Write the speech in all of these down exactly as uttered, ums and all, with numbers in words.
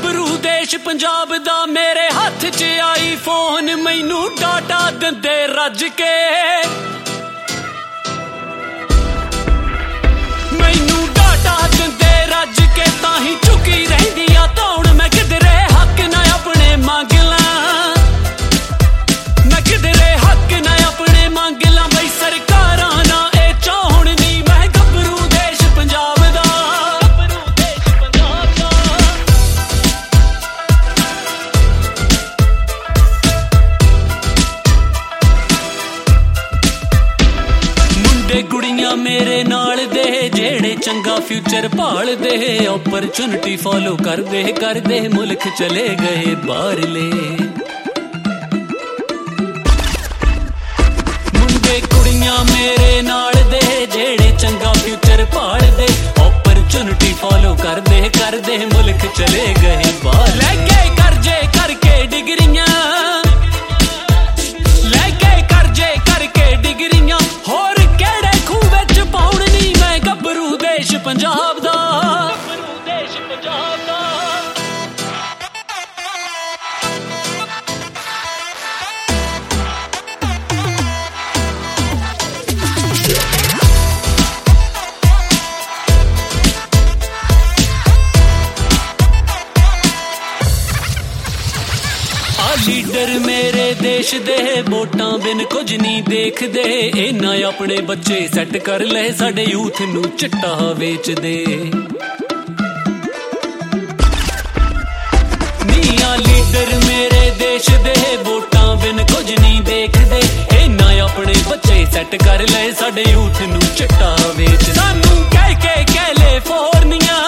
ਗੱਭਰੂ ਦੇਸ਼ ਪੰਜਾਬ ਦਾ ਮੇਰੇ ਹੱਥ 'ਚ ਆਈ ਫੋਨ ਮੈਨੂੰ ਡਾਟਾ ਦਿੰਦੇ ਰੱਜ ਕੇ ਮੈਨੂੰ ਡਾਟਾ ਦਿੰਦੇ ਰੱਜ ਕੇ ਤਾਂ ਹੀ ਝੁਕੀ ਰਹਿੰਦੀ ਆ ਧੌਣ ਮੈਂ ਕਿਧਰੇ ਹੱਕ ਨਾ ਆਪਣੇ ਮੰਗ ਲਾਂ ਮੈਂ ਕਿਧਰੇ ਹੱਕ ਨਾ ਆਪਣੇ ਮੰਗ ਲਾਂ ਬਈ ਸਰਕਾਰਾਂ ਨਾ ਇਹ ਚਾਹੁਣ ਨੀ ਮੈਂ ਗੱਭਰੂ ਦੇਸ਼ ਪੰਜਾਬ ਦਾ ਗੱਭਰੂ ਦੇਸ਼ ਪੰਜਾਬ ਦਾ ਮੁੰਡੇ ਕੁੜੀਆਂ ਮੇਰੇ ਨਾਲ ਦੇ ਜਿਹੜੇ ਚੰਗਾ ਫਿਊਚਰ ਭਾਲਦੇ ਓਪਰਚੁਨਿਟੀ ਫੋਲੋ ਕਰਦੇ ਕਰਦੇ ਮੁਲਕ ਚਲੇ ਗਏ ਬਾਹਰਲੇ ਮੁੰਡੇ ਕੁੜੀਆਂ ਮੇਰੇ ਨਾਲ ਦੇ ਜਿਹੜੇ ਚੰਗਾ ਫਿਊਚਰ ਭਾਲਦੇ ਓਪਰਚੁਨਿਟੀ ਫੋਲੋ ਕਰਦੇ ਕਰਦੇ ਮੁਲਕ ਚਲੇ ਗਏ ਬਾਹਰ ਲੈ ਕੇ ਕਰਜ਼ੇ ਕਰਕੇ ਡਿਗਰੀਆਂ ਲੈ ਕੇ ਕਰਜ਼ੇ ਕਰਕੇ ਡਿਗਰੀਆਂ ਹੋਰ ਕਿਹੜੇ ਖੂਹ ਵਿੱਚ ਪਾਉਣ ਨੀ ਮੈਂ ਗੱਭਰੂ ਦੇਸ਼ ਪੰਜਾਬ ਦਾ ਗੱਭਰੂ ਦੇਸ਼ ਪੰਜਾਬ ਦਾ ਲੀਡਰ ਮੇਰੇ ਦੇਸ਼ ਦੇ ਵੋਟਾਂ ਬਿਨ ਕੁਝ ਨਹੀਂ ਦੇਖਦੇ ਇਹਨਾਂ ਆਪਣੇ ਬੱਚੇ ਸੈੱਟ ਕਰ ਲਏ ਸਾਡੇ ਯੂਥ ਨੂੰ ਚਿੱਟਾ ਵੇਚਦੇ ਨੀਆਂ ਲੀਡਰ ਮੇਰੇ ਦੇਸ਼ ਦੇ ਵੋਟਾਂ ਬਿਨ ਕੁਝ ਨਹੀਂ ਦੇਖਦੇ ਇਹਨਾਂ ਆਪਣੇ ਬੱਚੇ ਸੈੱਟ ਕਰ ਲਏ ਸਾਡੇ ਯੂਥ ਨੂੰ ਚਿੱਟਾ ਵੇਚ ਸਾਨੂੰ ਕਹਿ ਕੇ ਕੈਲੀਫੋਰਨੀਆ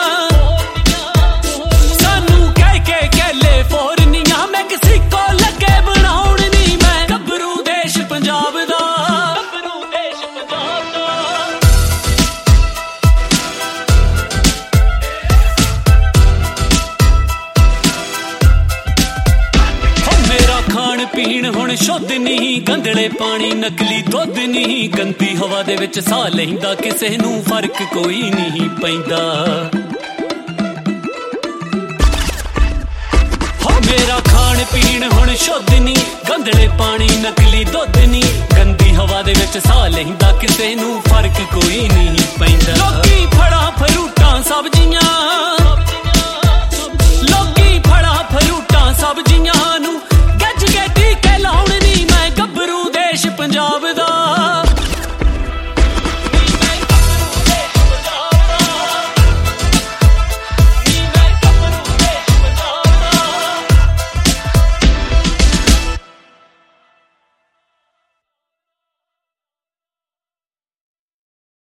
ਸਾਨੂੰ ਕਹਿ ਕੇ ਕੈਲੀਫੋਰਨੀਆ ਮੈਂ ਕਿਸੇ ਕੋ ਲੱਗੇ ਬਣਾਉਣ ਨੀ ਮੈਂ ਗੱਭਰੂ ਦੇਸ਼ ਪੰਜਾਬ ਦਾ ਗੱਭਰੂ ਦੇਸ਼ ਪੰਜਾਬ ਦਾ ਹੋ ਮੇਰਾ ਖਾਣ ਪੀਣ ਹੁਣ ਸ਼ੁੱਧ ਨਹੀਂ ਗੰਦਲੇ ਪਾਣੀ ਨਕਲੀ ਦੁੱਧ ਨਹੀਂ ਗੰਦੀ ਹਵਾ ਦੇ ਵਿੱਚ ਸਾਹ ਲੈਂਦਾ ਕਿਸੇ ਨੂੰ ਫਰਕ ਕੋਈ ਨਹੀਂ ਪੈਂਦਾ ਮੇਰਾ ਖਾਣ ਪੀਣ ਹੁਣ ਸ਼ੁੱਧ ਨਹੀਂ ਗੰਦਲੇ ਪਾਣੀ ਨਕਲੀ ਦੁੱਧ ਨਹੀਂ ਗੰਦੀ ਹਵਾ ਦੇ ਵਿੱਚ ਸਾਹ ਲੈਂਦਾ ਕਿਸੇ ਨੂੰ ਫਰਕ ਕੋਈ ਨਹੀਂ ਪੈਂਦਾ